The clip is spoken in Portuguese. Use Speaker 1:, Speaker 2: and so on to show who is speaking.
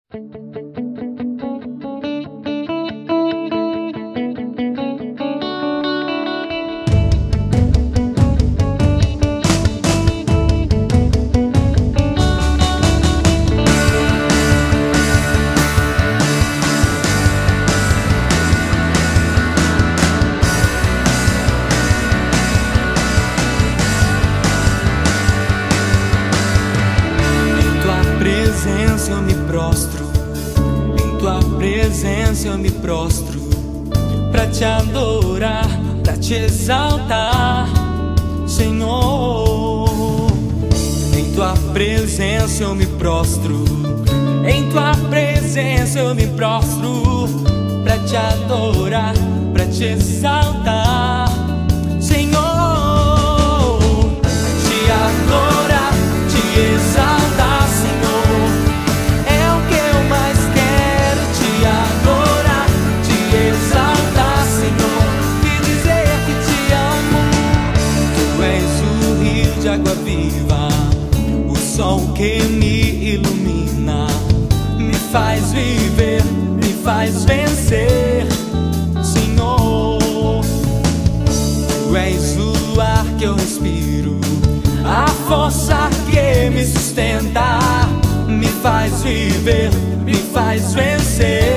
Speaker 1: Eu me prostro, em tua presença eu me prostro, pra te adorar, pra te exaltar, Senhor. Em tua presença eu me prostro, em tua presença eu me prostro, pra te adorar, pra te exaltar, Senhor. Te adorar, te exaltar, Senhor. De água viva, o sol que me ilumina, me faz viver, me faz vencer, Senhor. Tu és o ar que eu respiro, a força que me sustenta, me faz viver, me faz vencer.